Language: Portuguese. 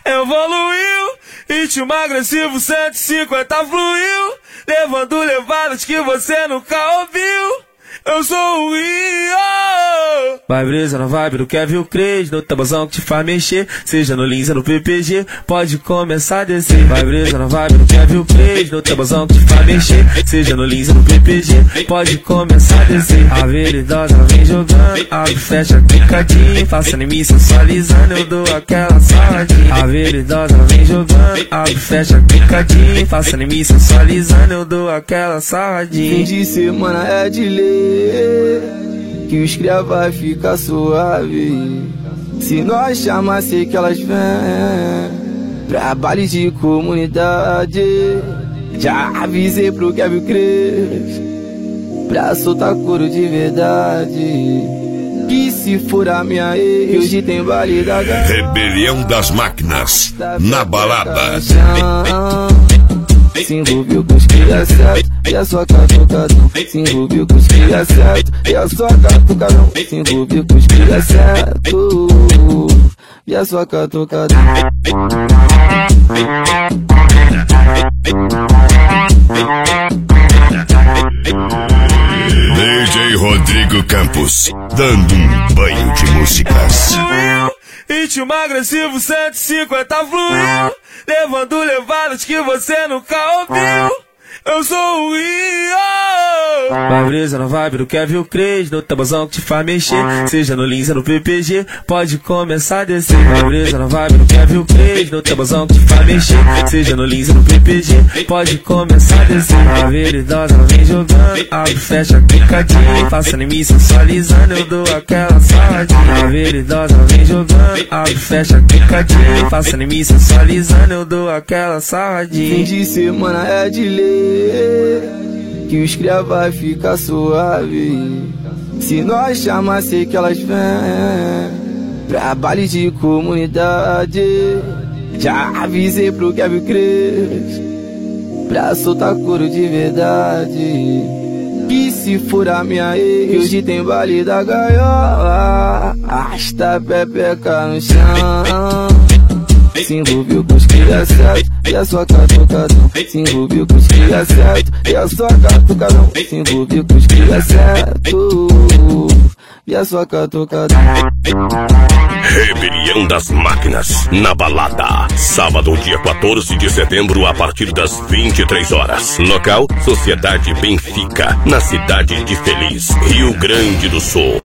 Evoluiu, ritmo agressivo 150 fluiu, levando levadas que você nunca ouviu. Eu sou o Rio. Vai brisa na vibe do Kevin Cres, no tabuzão que te faz mexer, seja no Lins ou no PPG, pode começar a descer. Vai brisa na vibe do Kevin Cres, no tabuzão que te faz mexer, seja no Lins ou no PPG, pode começar a descer. A veridosa ela vem jogando, abre, fecha, clicadinho, faça em mim sensualizando, eu dou aquela saladinha. A veridosa ela vem jogando, abre, fecha, clicadinho, faça em mim sensualizando, eu dou aquela saladinha. Fim de semana é de lei, que os cria vai ficar suave. Se nós chamar, sei que elas vêm pra baile de comunidade. Já avisei pro Kevin Cres pra soltar couro de verdade, que se for a minha ex, hoje tem baile da gata. Rebelião das Máquinas, na balada. Se envolveu com os cria certo, e a sua catucadão. Se envolveu com os cria certo, e a sua catucadão. Se envolveu com os cria certo, e a sua catucadão. DJ Rodrigo Campos, dando um banho de músicas. Ritmo agressivo 150 fluiu, levando levadas que você nunca ouviu. Eu sou o Rio. Vai brisa na vibe do Kevin Cres, no tabuzão que te faz mexer, seja no Lins ou no PPG, pode começar a descer. Vai brisa na vibe do Kevin Cres, no tabuzão que te faz mexer, seja no Lins ou no PPG, pode começar a descer. A veridosa ela vem jogando, abre, fecha, clicadinho, faça em mim sensualizando, eu dou aquela saladinha. A veridosa ela vem jogando, abre, fecha, clicadinho, faça em mim sensualizando, eu dou aquela saladinha. Fim de semana é de lei, que os cria vai ficar suave. Se nós chamar, sei que elas vêm pra baile de comunidade. Já avisei pro Kevin Cres pra soltar couro de verdade, que se for a minha ex, hoje tem baile da gaiola. Arrasta a pepeca no chão. Se envolveu com os cria certo, e a sua catucadão. Se envolveu com os cria certo, e a sua catucadão. Se envolveu com os cria certo, e a sua catucadão. Rebelião das Máquinas, na balada. Sábado, dia 14 de setembro, a partir das 23 horas. Local, Sociedade Benfica, na cidade de Feliz, Rio Grande do Sul.